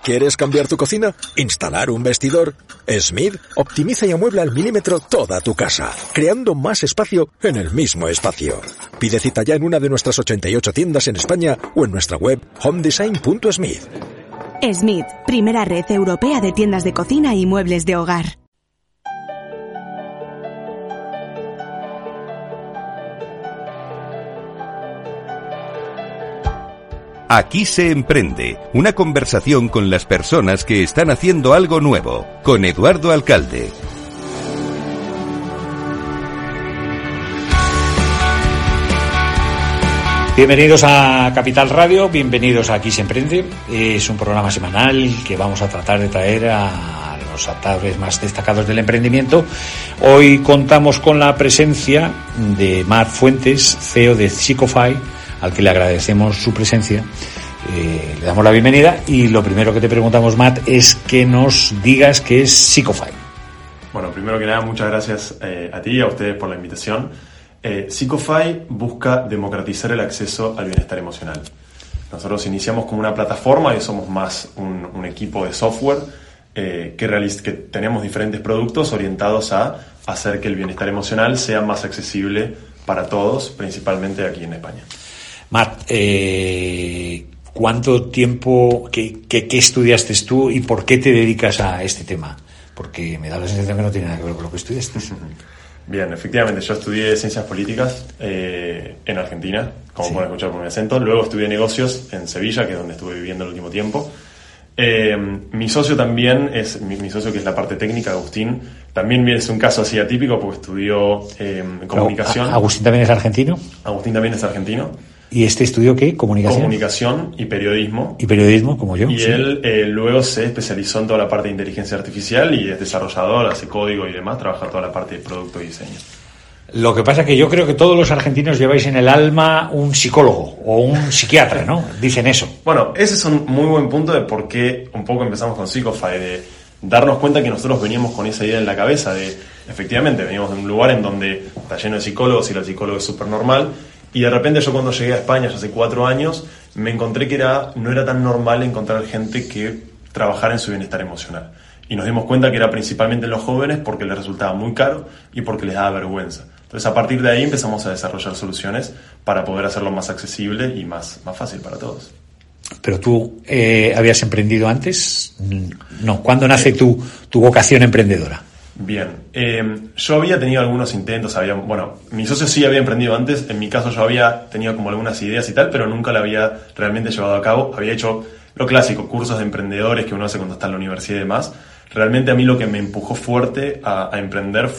¿Quieres cambiar tu cocina? ¿Instalar un vestidor? Smith optimiza y amuebla al milímetro toda tu casa, creando más espacio en el mismo espacio. Pide cita ya en una de nuestras 88 tiendas en España o en nuestra web homedesign.smith. Smith, primera red europea de tiendas de cocina y muebles de hogar. Aquí se emprende, una conversación con las personas que están haciendo algo nuevo, con Eduardo Alcalde. Bienvenidos a Capital Radio, bienvenidos a Aquí se emprende. Es un programa semanal que vamos a tratar de traer a los actores más destacados del emprendimiento. Hoy contamos con la presencia de Matt Fuentes, CEO de Psychofy, al que le agradecemos su presencia. Le damos la bienvenida y lo primero que te preguntamos, Matt, es que nos digas qué es Psychofy. Bueno, primero que nada, muchas gracias a ti y a ustedes por la invitación. Psychofy busca democratizar el acceso al bienestar emocional. Nosotros iniciamos como una plataforma y somos más un equipo de software que tenemos diferentes productos orientados a hacer que el bienestar emocional sea más accesible para todos, principalmente aquí en España. Matt, ¿cuánto tiempo, qué estudiaste tú y por qué te dedicas a este tema? Porque me da la sensación que no tiene nada que ver con lo que estudiaste. Bien, efectivamente, yo estudié Ciencias Políticas en Argentina, como pueden escuchar por mi acento. Luego estudié Negocios en Sevilla, que es donde estuve viviendo el último tiempo. Mi socio también, mi socio que es la parte técnica, Agustín, también es un caso así atípico porque estudió comunicación. ¿Agustín también es argentino? Agustín también es argentino. ¿Y este estudió qué? ¿Comunicación? Comunicación y periodismo. ¿Y periodismo, como yo? Y sí. Él luego se especializó en toda la parte de inteligencia artificial y es desarrollador, hace código y demás, trabaja toda la parte de producto y diseño. Lo que pasa es que yo creo que todos los argentinos lleváis en el alma un psicólogo o un psiquiatra, ¿no? Dicen eso. Bueno, ese es un muy buen punto de por qué un poco empezamos con Psychofy, de darnos cuenta que nosotros veníamos con esa idea en la cabeza de, efectivamente, veníamos de un lugar en donde está lleno de psicólogos y el psicólogo es súper normal. Y de repente yo cuando llegué a España, ya hace 4 años, me encontré que no era tan normal encontrar gente que trabajara en su bienestar emocional. Y nos dimos cuenta que era principalmente en los jóvenes porque les resultaba muy caro y porque les daba vergüenza. Entonces a partir de ahí empezamos a desarrollar soluciones para poder hacerlo más accesible y más fácil para todos. ¿Pero tú habías emprendido antes? No. ¿Cuándo nace tu vocación emprendedora? Bien, yo había tenido algunos intentos, mi socio sí había emprendido antes, en mi caso yo había tenido como algunas ideas y tal, pero nunca la había realmente llevado a cabo. Había hecho lo clásico, cursos de emprendedores que uno hace cuando está en la universidad y demás. Realmente a mí lo que me empujó fuerte a emprender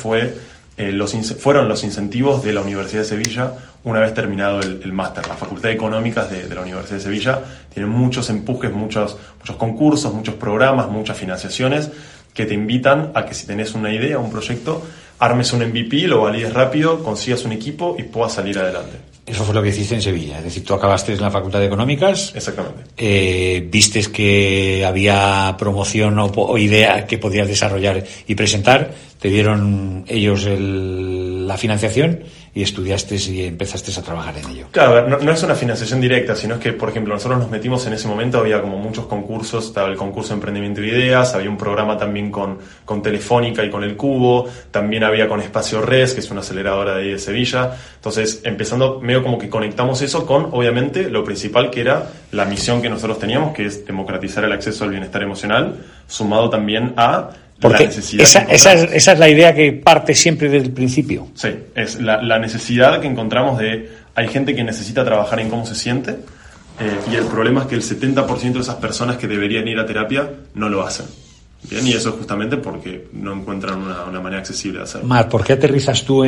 fueron los incentivos de la Universidad de Sevilla una vez terminado el máster. La Facultad de Económicas de la Universidad de Sevilla tiene muchos empujes, muchos concursos, muchos programas, muchas financiaciones que te invitan a que si tenés una idea, un proyecto, armes un MVP, lo valides rápido, consigas un equipo y puedas salir adelante. Eso fue lo que hiciste en Sevilla, es decir, tú acabaste en la Facultad de Económicas. Exactamente. Vistes que había promoción o idea que podías desarrollar y presentar, te dieron ellos la financiación y estudiaste y empezaste a trabajar en ello. Claro, no es una financiación directa, sino es que, por ejemplo, nosotros nos metimos en ese momento, había como muchos concursos, estaba el concurso de emprendimiento de ideas, había un programa también con Telefónica y con El Cubo, también había con Espacio Res, que es una aceleradora de ahí de Sevilla. Entonces, empezando, medio como que conectamos eso con, obviamente, lo principal que era la misión que nosotros teníamos, que es democratizar el acceso al bienestar emocional, sumado también a porque esa es la idea que parte siempre desde el principio. Sí, es la necesidad que encontramos hay gente que necesita trabajar en cómo se siente y el problema es que el 70% de esas personas que deberían ir a terapia no lo hacen. Bien, y eso es justamente porque no encuentran una manera accesible de hacerlo. Mar, ¿por qué aterrizas tú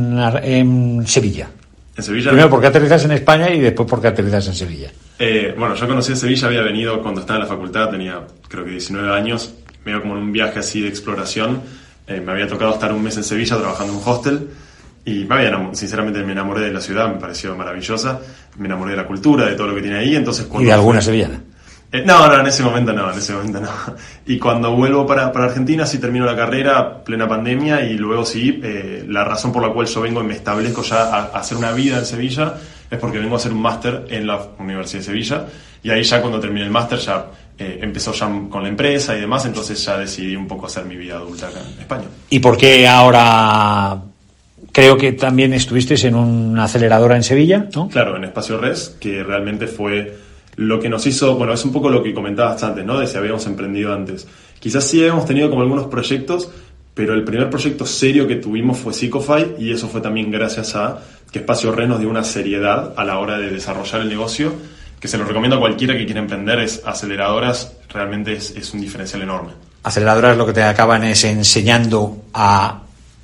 en Sevilla? En Sevilla. Primero, ¿por qué aterrizas en España? Y después, ¿por qué aterrizas en Sevilla? Yo conocí a Sevilla, había venido cuando estaba en la facultad, tenía creo que 19 años, medio como en un viaje así de exploración. Me había tocado estar un mes en Sevilla trabajando en un hostel y sinceramente me enamoré de la ciudad, me pareció maravillosa, me enamoré de la cultura, de todo lo que tiene ahí. Entonces, ¿y de alguna sevillana? No, en ese momento no. Y cuando vuelvo para Argentina, sí termino la carrera, plena pandemia, y luego sí, la razón por la cual yo vengo y me establezco ya a hacer una vida en Sevilla es porque vengo a hacer un máster en la Universidad de Sevilla, y ahí ya cuando terminé el máster ya empezó ya con la empresa y demás, entonces ya decidí un poco hacer mi vida adulta acá en España. ¿Y por qué ahora? Creo que también estuviste en una aceleradora en Sevilla, ¿no? Claro, en Espacio Res, que realmente fue lo que nos hizo, bueno, es un poco lo que comentabas antes, ¿no? De si habíamos emprendido antes. Quizás sí habíamos tenido como algunos proyectos, pero el primer proyecto serio que tuvimos fue Sicofy, y eso fue también gracias a que Espacio Res nos dio una seriedad a la hora de desarrollar el negocio, que se lo recomiendo a cualquiera que quiera emprender. Es aceleradoras, realmente es un diferencial enorme. Aceleradoras lo que te acaban es enseñando a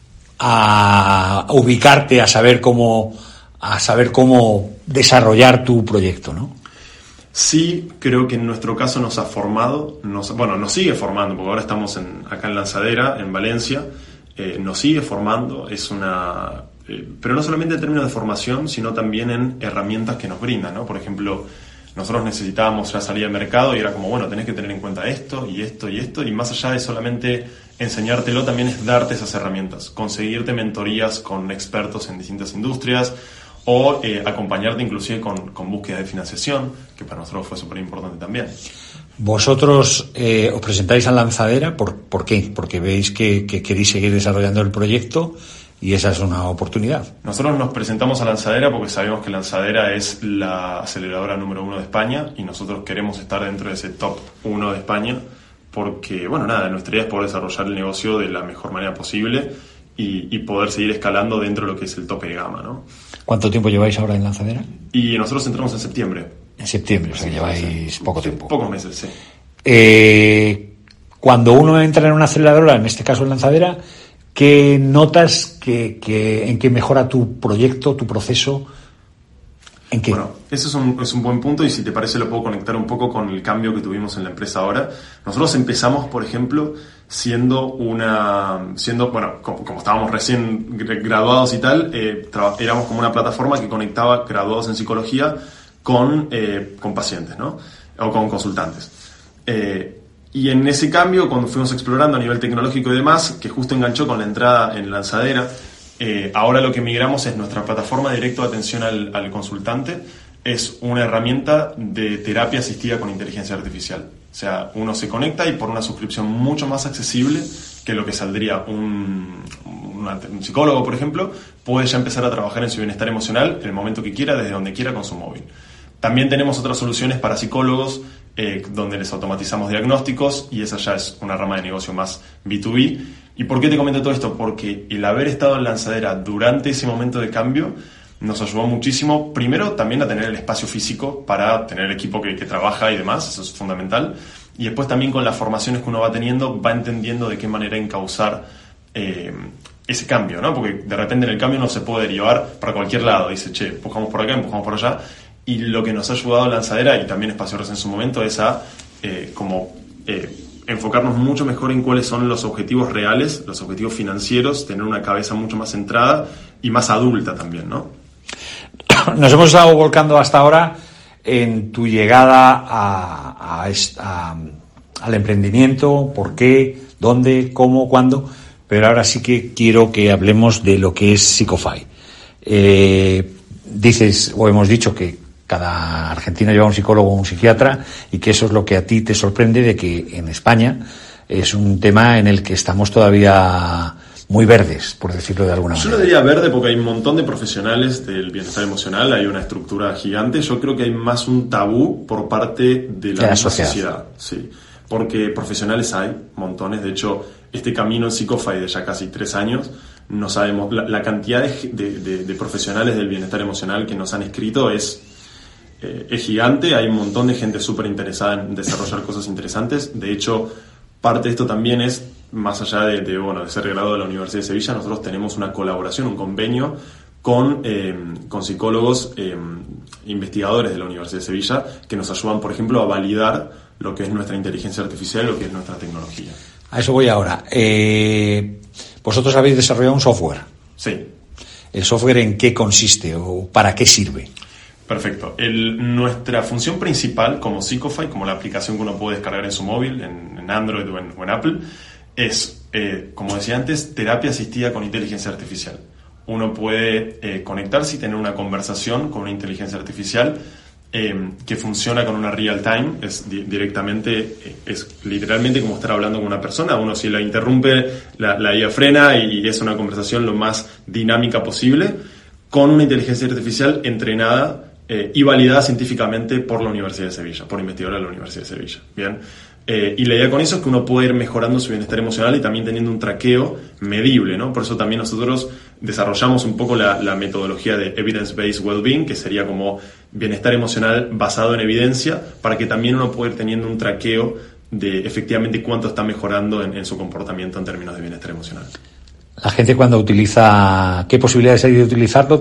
ubicarte, a saber cómo desarrollar tu proyecto, ¿no? Sí, creo que en nuestro caso nos ha formado, nos sigue formando, porque ahora estamos acá en Lanzadera, en Valencia, nos sigue formando, pero no solamente en términos de formación, sino también en herramientas que nos brindan, ¿no? Por ejemplo, nosotros necesitábamos ya salir al mercado y era como, bueno, tenés que tener en cuenta esto y esto y esto, y más allá de solamente enseñártelo, también es darte esas herramientas, conseguirte mentorías con expertos en distintas industrias, o acompañarte inclusive con búsqueda de financiación, que para nosotros fue súper importante también. Vosotros os presentáis a Lanzadera, ¿por qué? Porque veis que queréis seguir desarrollando el proyecto y esa es una oportunidad. Nosotros nos presentamos a Lanzadera porque sabemos que Lanzadera es la aceleradora número 1 de España y nosotros queremos estar dentro de ese top 1 de España porque, nuestra idea es poder desarrollar el negocio de la mejor manera posible y poder seguir escalando dentro de lo que es el tope de gama, ¿no? ¿Cuánto tiempo lleváis ahora en Lanzadera? Y nosotros entramos en septiembre. En septiembre, o sea, lleváis poco tiempo. Pocos meses, sí. Cuando uno entra en una aceleradora, en este caso en Lanzadera, ¿qué notas en qué mejora tu proyecto, tu proceso? ¿En qué? Bueno, eso es un buen punto y si te parece lo puedo conectar un poco con el cambio que tuvimos en la empresa ahora. Nosotros empezamos, por ejemplo, como estábamos recién graduados y tal, éramos como una plataforma que conectaba graduados en psicología con pacientes, ¿no? O con consultantes. Y en ese cambio, cuando fuimos explorando a nivel tecnológico y demás, que justo enganchó con la entrada en Lanzadera, ahora lo que migramos es nuestra plataforma directo de atención al consultante. Es una herramienta de terapia asistida con inteligencia artificial. O sea, uno se conecta y por una suscripción mucho más accesible que lo que saldría un psicólogo, por ejemplo, puede ya empezar a trabajar en su bienestar emocional en el momento que quiera, desde donde quiera, con su móvil. También tenemos otras soluciones para psicólogos donde les automatizamos diagnósticos y esa ya es una rama de negocio más B2B. ¿Y por qué te comento todo esto? Porque el haber estado en Lanzadera durante ese momento de cambio nos ayudó muchísimo, primero también a tener el espacio físico para tener el equipo que trabaja y demás, eso es fundamental, y después también con las formaciones que uno va teniendo va entendiendo de qué manera encauzar ese cambio, ¿no? Porque de repente en el cambio uno se puede derivar para cualquier lado, dice, empujamos por acá, empujamos por allá, y lo que nos ha ayudado Lanzadera y también Espacio Res en su momento es a enfocarnos mucho mejor en cuáles son los objetivos reales, los objetivos financieros, tener una cabeza mucho más centrada y más adulta también, ¿no? Nos hemos estado volcando hasta ahora en tu llegada al emprendimiento, por qué, dónde, cómo, cuándo, pero ahora sí que quiero que hablemos de lo que es Sicofy. Dices, o hemos dicho que cada argentino lleva un psicólogo o un psiquiatra y que eso es lo que a ti te sorprende de que en España es un tema en el que estamos todavía muy verdes, por decirlo de alguna manera. Yo no diría verde porque hay un montón de profesionales del bienestar emocional, hay una estructura gigante. Yo creo que hay más un tabú por parte de la sociedad. Sí, porque profesionales hay montones. De hecho, este camino en Sicofy de ya casi 3 años, no sabemos, la cantidad de profesionales del bienestar emocional que nos han escrito es gigante. Hay un montón de gente súper interesada en desarrollar cosas interesantes. De hecho, parte de esto también es, más allá de ser graduado de la Universidad de Sevilla, nosotros tenemos una colaboración, un convenio con psicólogos investigadores de la Universidad de Sevilla que nos ayudan, por ejemplo, a validar lo que es nuestra inteligencia artificial y lo que es nuestra tecnología. A eso voy ahora. Vosotros habéis desarrollado un software. Sí. ¿El software en qué consiste o para qué sirve? Perfecto. Nuestra función principal como Sicofy, como la aplicación que uno puede descargar en su móvil, en Android o en Apple, es, como decía antes, terapia asistida con inteligencia artificial. Uno puede conectarse y tener una conversación con una inteligencia artificial que funciona con una real time, es literalmente como estar hablando con una persona. Uno, si la interrumpe, la IA frena y es una conversación lo más dinámica posible, con una inteligencia artificial entrenada y validada científicamente por la Universidad de Sevilla, por investigadores de la Universidad de Sevilla. Bien. Y la idea con eso es que uno puede ir mejorando su bienestar emocional y también teniendo un traqueo medible, ¿no? Por eso también nosotros desarrollamos un poco la metodología de Evidence-Based Wellbeing, que sería como bienestar emocional basado en evidencia, para que también uno pueda ir teniendo un traqueo de efectivamente cuánto está mejorando en su comportamiento en términos de bienestar emocional. La gente cuando utiliza, ¿qué posibilidades hay de utilizarlo?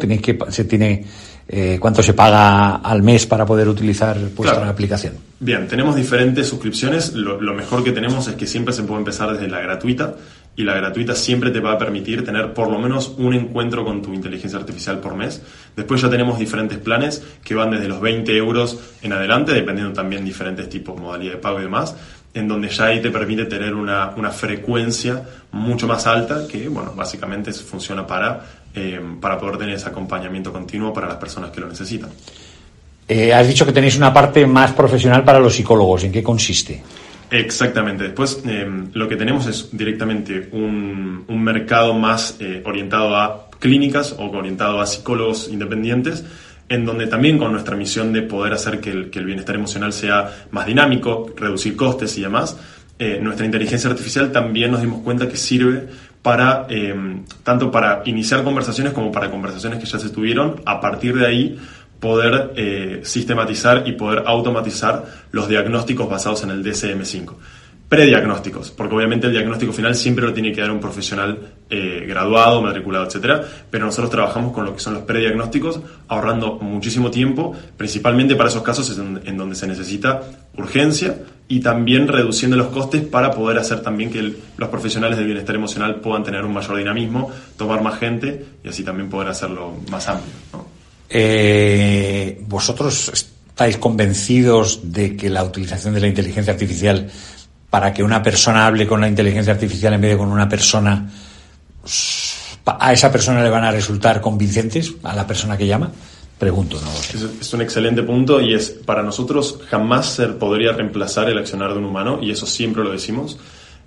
¿Cuánto se paga al mes para poder utilizar vuestra aplicación? Bien, tenemos diferentes suscripciones. Lo mejor que tenemos es que siempre se puede empezar desde la gratuita, y la gratuita siempre te va a permitir tener por lo menos un encuentro con tu inteligencia artificial por mes. Después ya tenemos diferentes planes que van desde los 20 euros en adelante, dependiendo también diferentes tipos, modalidad de pago y demás, en donde ya ahí te permite tener una frecuencia mucho más alta que, bueno, básicamente funciona para poder tener ese acompañamiento continuo para las personas que lo necesitan. Has dicho que tenéis una parte más profesional para los psicólogos. ¿En qué consiste? Exactamente. Después lo que tenemos es directamente un mercado más orientado a clínicas o orientado a psicólogos independientes, en donde también con nuestra misión de poder hacer que el bienestar emocional sea más dinámico, reducir costes y demás, nuestra inteligencia artificial también nos dimos cuenta que sirve para tanto para iniciar conversaciones como para conversaciones que ya se tuvieron. A partir de ahí poder sistematizar y poder automatizar los diagnósticos basados en el DSM-5. Prediagnósticos, porque obviamente el diagnóstico final siempre lo tiene que dar un profesional graduado, matriculado, etcétera, pero nosotros trabajamos con lo que son los prediagnósticos, ahorrando muchísimo tiempo, principalmente para esos casos en donde se necesita urgencia, y también reduciendo los costes para poder hacer también que los profesionales del bienestar emocional puedan tener un mayor dinamismo, tomar más gente y así también poder hacerlo más amplio, ¿no? ¿Vosotros estáis convencidos de que la utilización de la inteligencia artificial para que una persona hable con la inteligencia artificial en vez de con una persona, a esa persona le van a resultar convincentes, a la persona que llama? Pregunto, no lo sé. Es un excelente punto, y es, para nosotros jamás se podría reemplazar el accionar de un humano, y eso siempre lo decimos.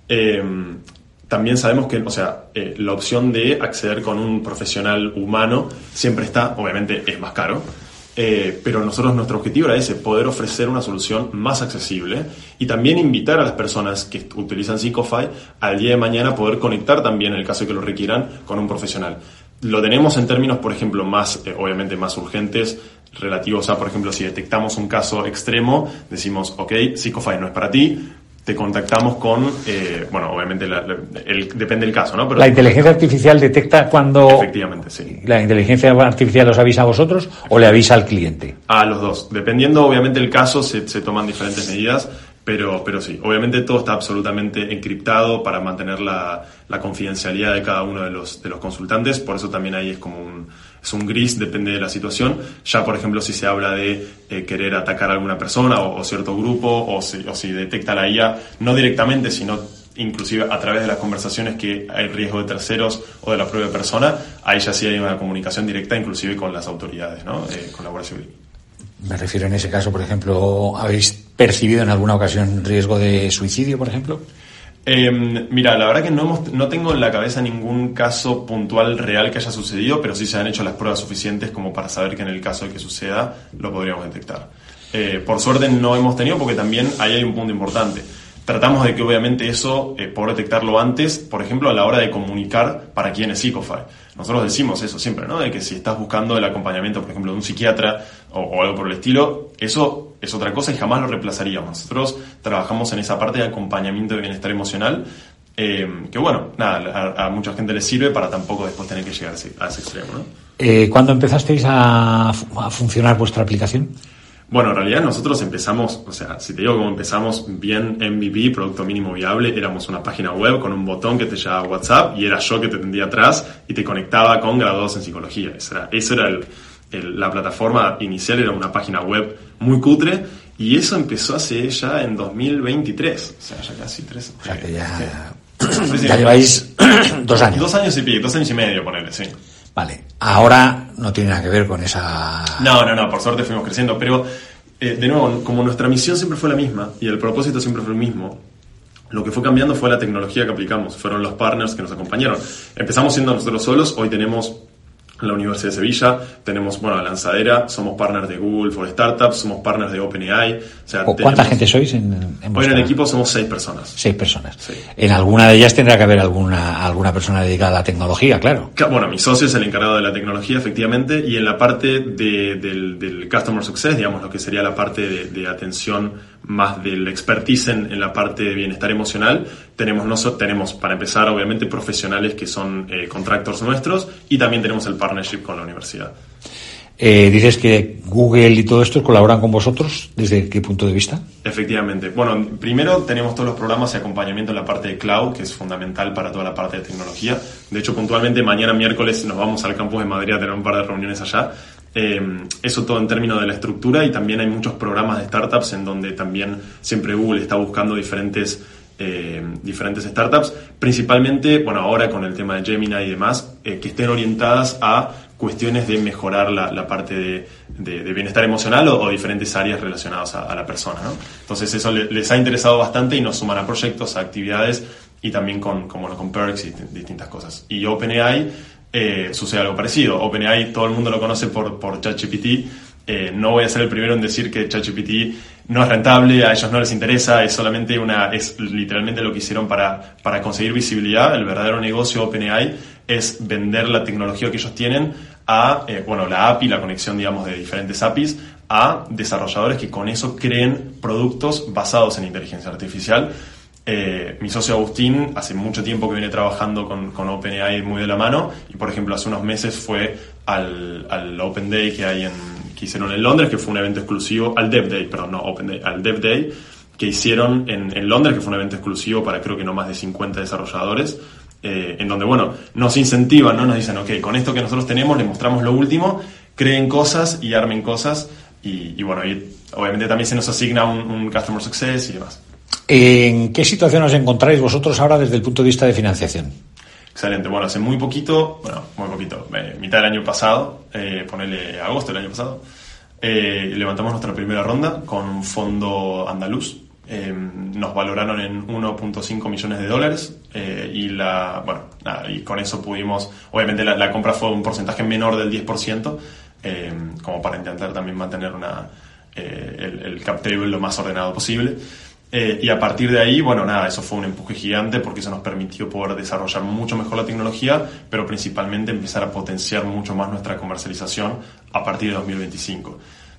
También sabemos que, la opción de acceder con un profesional humano siempre está, obviamente es más caro, pero nuestro objetivo era ese, poder ofrecer una solución más accesible y también invitar a las personas que utilizan Psychofy al día de mañana poder conectar también, en el caso de que lo requieran, con un profesional. Lo tenemos en términos, por ejemplo, más obviamente más urgentes, relativos a, por ejemplo, si detectamos un caso extremo, decimos, ok, Psychofy no es para ti, te contactamos con, obviamente depende del caso, ¿no? Pero ¿la inteligencia artificial detecta cuando...? Efectivamente, sí. ¿La inteligencia artificial os avisa a vosotros o le avisa al cliente? A los dos. Dependiendo, obviamente, del caso, se toman diferentes medidas, pero sí. Obviamente todo está absolutamente encriptado para mantener la confidencialidad de cada uno de los consultantes, por eso también ahí es como un gris, depende de la situación. Ya, por ejemplo, si se habla de querer atacar a alguna persona o cierto grupo, o si detecta la IA, no directamente, sino inclusive a través de las conversaciones que hay riesgo de terceros o de la propia persona, ahí ya sí hay una comunicación directa, inclusive con las autoridades, ¿no? Con la Guardia Civil. Me refiero en ese caso, por ejemplo, ¿habéis percibido en alguna ocasión riesgo de suicidio, por ejemplo? Mira, la verdad que no tengo en la cabeza ningún caso puntual real que haya sucedido, pero sí se han hecho las pruebas suficientes como para saber que en el caso de que suceda lo podríamos detectar. Por suerte no hemos tenido, porque también ahí hay un punto importante. Tratamos de que obviamente eso, poder detectarlo antes, por ejemplo, a la hora de comunicar para quién es Psychofy. Nosotros decimos eso siempre, ¿no? De que si estás buscando el acompañamiento, por ejemplo, de un psiquiatra o algo por el estilo, eso es otra cosa y jamás lo reemplazaríamos. Nosotros trabajamos en esa parte de acompañamiento de bienestar emocional, que bueno, nada, a mucha gente les sirve para tampoco después tener que llegar a ese extremo, ¿no? ¿Cuándo empezasteis a funcionar vuestra aplicación? Bueno, en realidad nosotros empezamos, si te digo cómo empezamos, bien MVP, producto mínimo viable, éramos una página web con un botón que te llevaba a WhatsApp y era yo que te tendía atrás y te conectaba con graduados en psicología. Eso era la plataforma inicial, era una página web muy cutre, y eso empezó hace ya en 2023, ya casi 3. O sea que ya lleváis 2 años. 2 años y pico, 2 años y medio, ponele, sí. Vale, ahora no tiene nada que ver con esa... No, por suerte fuimos creciendo, pero De nuevo, como nuestra misión siempre fue la misma y el propósito siempre fue el mismo, lo que fue cambiando fue la tecnología que aplicamos, fueron los partners que nos acompañaron. Empezamos siendo nosotros solos, hoy tenemos la Universidad de Sevilla, tenemos, Lanzadera, somos partners de Google for Startups, somos partners de OpenAI. O sea, ¿cuánta gente sois hoy en el equipo somos 6 personas. 6 personas. Sí. En alguna de ellas tendrá que haber alguna persona dedicada a la tecnología, claro. Bueno, mi socio es el encargado de la tecnología, efectivamente, y en la parte del Customer Success, digamos, lo que sería la parte de atención más del expertise en la parte de bienestar emocional, tenemos, para empezar, obviamente, profesionales que son contractors nuestros, y también tenemos el partnership con la universidad. Dices que Google y todo esto colaboran con vosotros, ¿desde qué punto de vista? Efectivamente. Bueno, primero tenemos todos los programas de acompañamiento en la parte de cloud, que es fundamental para toda la parte de tecnología. De hecho, puntualmente mañana miércoles nos vamos al campus de Madrid a tener un par de reuniones allá. Eso todo en términos de la estructura, y también hay muchos programas de startups en donde también siempre Google está buscando diferentes startups, principalmente, ahora con el tema de Gemini y demás, que estén orientadas a cuestiones de mejorar la parte de bienestar emocional o diferentes áreas relacionadas a la persona, ¿no? Entonces eso les ha interesado bastante y nos suman a proyectos, a actividades, y también con perks y distintas cosas. Y OpenAI sucede algo parecido. OpenAI todo el mundo lo conoce por ChatGPT. No voy a ser el primero en decir que ChatGPT no es rentable, a ellos no les interesa, es literalmente lo que hicieron para conseguir visibilidad. El verdadero negocio de OpenAI es vender la tecnología que ellos tienen a, la API, la conexión, digamos, de diferentes APIs, a desarrolladores que con eso creen productos basados en inteligencia artificial. Mi socio Agustín hace mucho tiempo que viene trabajando con OpenAI muy de la mano, y por ejemplo hace unos meses fue al Open Day que hicieron en Londres, que fue un evento exclusivo, al Dev Day, perdón, no Open Day, al Dev Day que hicieron en Londres, que fue un evento exclusivo para creo que no más de 50 desarrolladores, en donde nos incentivan, ¿no? Nos dicen, ok, con esto que nosotros tenemos les mostramos lo último, creen cosas y armen cosas, y obviamente también se nos asigna un Customer Success y demás. ¿En qué situación os encontráis vosotros ahora desde el punto de vista de financiación? Excelente. Hace muy poquito, mitad del año pasado, ponele agosto del año pasado, levantamos nuestra primera ronda con un fondo andaluz. Nos valoraron en $1.5 millones, y con eso pudimos, obviamente la compra fue un porcentaje menor del 10%, como para intentar también mantener el cap table lo más ordenado posible. Y a partir de ahí, eso fue un empuje gigante, porque eso nos permitió poder desarrollar mucho mejor la tecnología, pero principalmente empezar a potenciar mucho más nuestra comercialización a partir de 2025.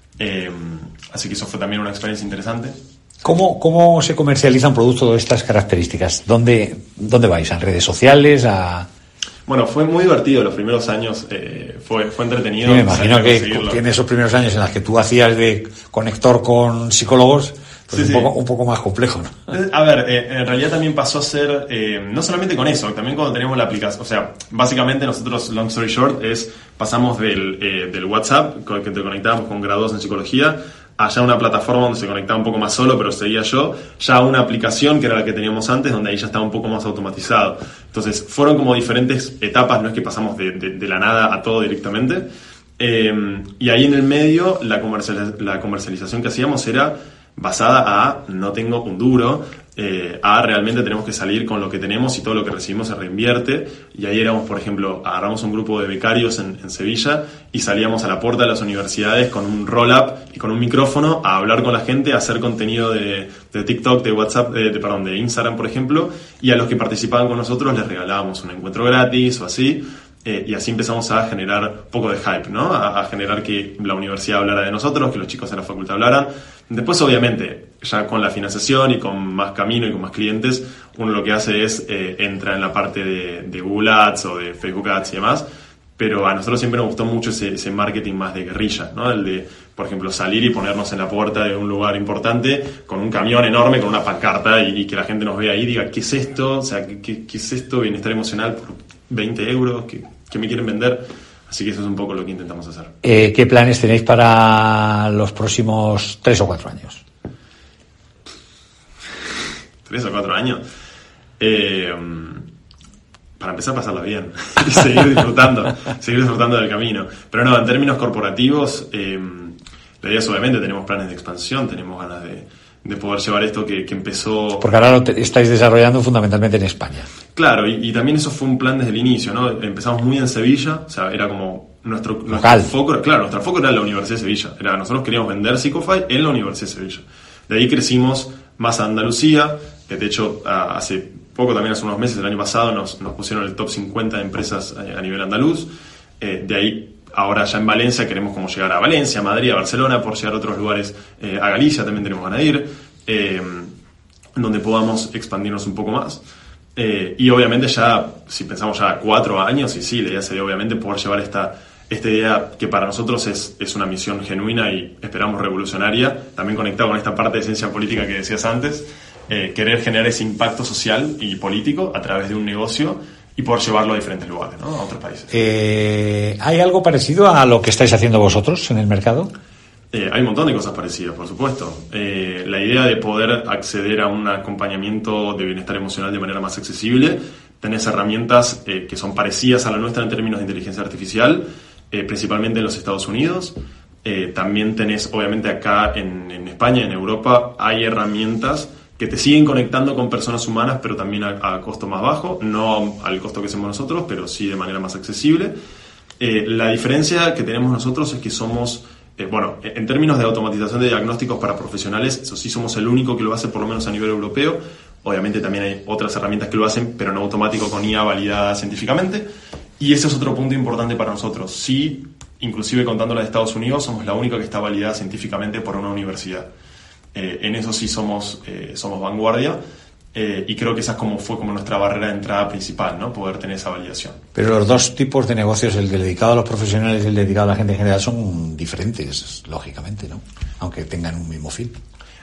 Así que eso fue también una experiencia interesante. ¿Cómo se comercializa un producto de estas características? ¿Dónde vais? ¿En redes sociales? Fue muy divertido los primeros años, fue entretenido. Sí, me imagino que en esos primeros años en los que tú hacías de conector con psicólogos, pues sí. Un poco más complejo, ¿no? A ver, en realidad también pasó a ser, no solamente con eso, también cuando teníamos la aplicación. O sea, básicamente nosotros, long story short, pasamos del WhatsApp, que te conectábamos con graduados en psicología, allá una plataforma donde se conectaba un poco más solo, pero seguía yo, ya una aplicación que era la que teníamos antes, donde ahí ya estaba un poco más automatizado. Entonces, fueron como diferentes etapas, no es que pasamos de la nada a todo directamente. Y ahí en el medio, la comercialización que hacíamos era basada a no tengo un duro, a realmente tenemos que salir con lo que tenemos y todo lo que recibimos se reinvierte. Y ahí éramos, por ejemplo, agarramos un grupo de becarios en Sevilla y salíamos a la puerta de las universidades con un roll-up y con un micrófono a hablar con la gente, a hacer contenido de TikTok, de WhatsApp, de Instagram, por ejemplo, y a los que participaban con nosotros les regalábamos un encuentro gratis o así. Y así empezamos a generar un poco de hype, ¿no? A generar que la universidad hablara de nosotros, que los chicos de la facultad hablaran. Después, obviamente, ya con la financiación y con más camino y con más clientes, uno lo que hace es entra en la parte de Google Ads o de Facebook Ads y demás. Pero a nosotros siempre nos gustó mucho ese marketing más de guerrilla, ¿no? El de, por ejemplo, salir y ponernos en la puerta de un lugar importante con un camión enorme, con una pancarta y que la gente nos vea ahí y diga, ¿qué es esto? O sea, ¿qué es esto? Bienestar emocional por 20 euros, ¿qué me quieren vender? Así que eso es un poco lo que intentamos hacer. ¿Qué planes tenéis para los próximos 3 o 4 años? 3 o 4 años. Para empezar a pasarla bien y seguir disfrutando del camino. Pero no, en términos corporativos, La idea es, obviamente, tenemos planes de expansión, tenemos ganas de poder llevar esto que empezó... Porque ahora lo estáis desarrollando fundamentalmente en España. Claro, y también eso fue un plan desde el inicio, ¿no? Empezamos muy en Sevilla, o sea, era como nuestro foco, claro, nuestro foco era la Universidad de Sevilla. Nosotros queríamos vender Psicofy en la Universidad de Sevilla. De ahí crecimos más a Andalucía, de hecho, hace poco, también hace unos meses, el año pasado, nos pusieron el top 50 de empresas a nivel andaluz. De ahí, ahora ya en Valencia, queremos como llegar a Valencia, a Madrid, a Barcelona, por llegar a otros lugares, a Galicia también tenemos ganas de ir, donde podamos expandirnos un poco más. Y obviamente ya, si pensamos ya a 4 años, y sí, la idea sería obviamente poder llevar esta idea que para nosotros es una misión genuina y esperamos revolucionaria, también conectado con esta parte de ciencia política que decías antes, querer generar ese impacto social y político a través de un negocio y poder llevarlo a diferentes lugares, ¿no? A otros países. ¿Hay algo parecido a lo que estáis haciendo vosotros en el mercado? Hay un montón de cosas parecidas, por supuesto. La idea de poder acceder a un acompañamiento de bienestar emocional de manera más accesible, tenés herramientas que son parecidas a la nuestra en términos de inteligencia artificial, principalmente en los Estados Unidos. También tenés, obviamente, acá en España, en Europa, hay herramientas que te siguen conectando con personas humanas, pero también a costo más bajo, no al costo que hacemos nosotros, pero sí de manera más accesible. La diferencia que tenemos nosotros es que somos, en términos de automatización de diagnósticos para profesionales, eso sí somos el único que lo hace, por lo menos a nivel europeo. Obviamente también hay otras herramientas que lo hacen, pero no automático con IA validada científicamente. Y ese es otro punto importante para nosotros. Sí, inclusive contando la de Estados Unidos, somos la única que está validada científicamente por una universidad. En eso sí somos vanguardia, y creo que esa fue como nuestra barrera de entrada principal, ¿no? Poder tener esa validación. Pero los dos tipos de negocios, el dedicado a los profesionales y el dedicado a la gente en general, son diferentes, lógicamente, ¿no? Aunque tengan un mismo fin.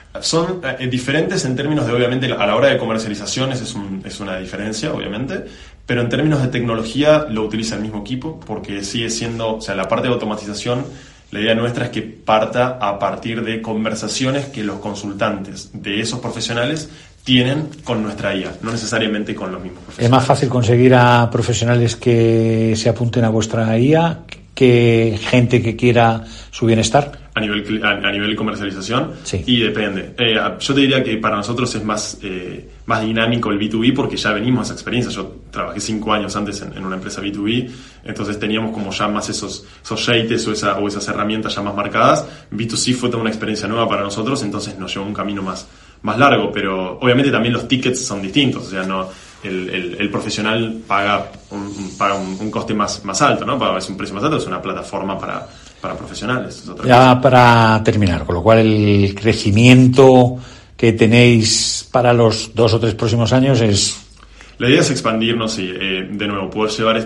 Son diferentes en términos de, obviamente, a la hora de comercialización es una diferencia, obviamente, pero en términos de tecnología lo utiliza el mismo equipo, porque sigue siendo, o sea, la parte de automatización, la idea nuestra es que parta a partir de conversaciones que los consultantes de esos profesionales tienen con nuestra IA, no necesariamente con los mismos profesionales. ¿Es más fácil conseguir a profesionales que se apunten a vuestra IA que gente que quiera su bienestar? A nivel de comercialización, sí. Y depende. Yo te diría que para nosotros es más dinámico el B2B porque ya venimos a esa experiencia. Yo trabajé 5 años antes en una empresa B2B, entonces teníamos como ya más esos rates o esas herramientas ya más marcadas. B2C fue toda una experiencia nueva para nosotros, entonces nos llevó un camino más largo, pero obviamente también los tickets son distintos, o sea, no el profesional paga un coste más alto, ¿no? Es un precio más alto, es una plataforma para profesionales. Es otra cosa. Para terminar, con lo cual el crecimiento que tenéis para los 2 o 3 próximos años es... La idea es expandirnos y, de nuevo, poder llevar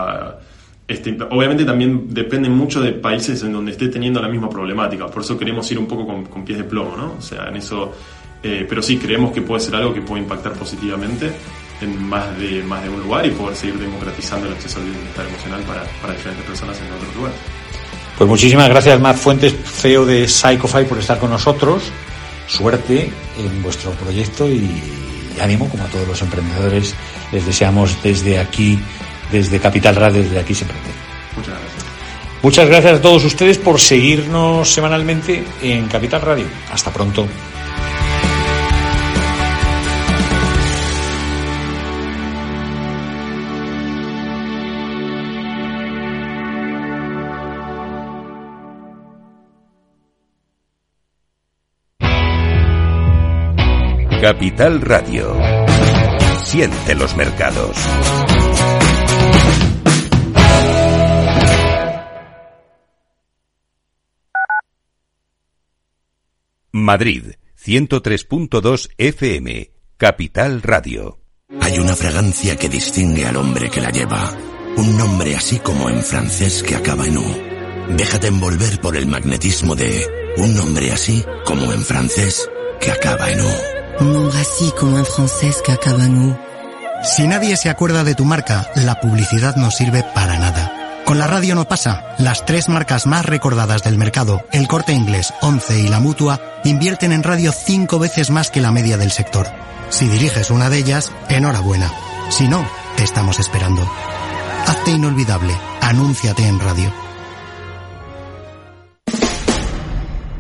obviamente también depende mucho de países en donde esté teniendo la misma problemática, por eso queremos ir un poco con pies de plomo, ¿no? O sea, en eso... pero sí, creemos que puede ser algo que puede impactar positivamente en más de un lugar y poder seguir democratizando el acceso al bienestar emocional para diferentes personas en otros lugares. Pues muchísimas gracias, Matt Fuentes, CEO de Psicofy, por estar con nosotros. Suerte en vuestro proyecto y ánimo, como a todos los emprendedores. Les deseamos desde aquí, desde Capital Radio, desde Aquí se emprende. Muchas gracias. Muchas gracias a todos ustedes por seguirnos semanalmente en Capital Radio. Hasta pronto. Capital Radio. Siente los mercados. Madrid, 103.2 FM. Capital Radio. Hay una fragancia que distingue al hombre que la lleva. Un nombre así como en francés que acaba en U. Déjate envolver por el magnetismo de un nombre así como en francés que acaba en U. Un nombre así como en francés que acaba en U. Si nadie se acuerda de tu marca, la publicidad no sirve para nada. Con la radio no pasa. Las 3 marcas más recordadas del mercado, El Corte Inglés, Once y La Mutua, invierten en radio 5 veces más que la media del sector. Si diriges una de ellas, enhorabuena. Si no, te estamos esperando. Hazte inolvidable. Anúnciate en radio.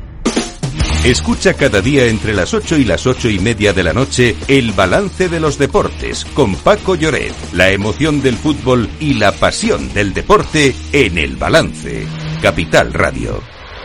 Escucha cada día entre las 8 y las 8:30 de la noche El Balance de los Deportes con Paco Lloret. La emoción del fútbol y la pasión del deporte en El Balance. Capital Radio.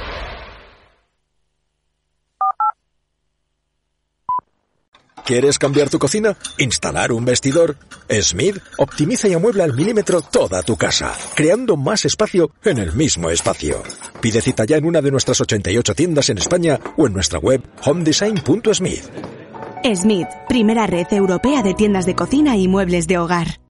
¿Quieres cambiar tu cocina? ¿Instalar un vestidor? Smith optimiza y amuebla al milímetro toda tu casa, creando más espacio en el mismo espacio. Pide cita ya en una de nuestras 88 tiendas en España o en nuestra web homedesign.smith. Smith, primera red europea de tiendas de cocina y muebles de hogar.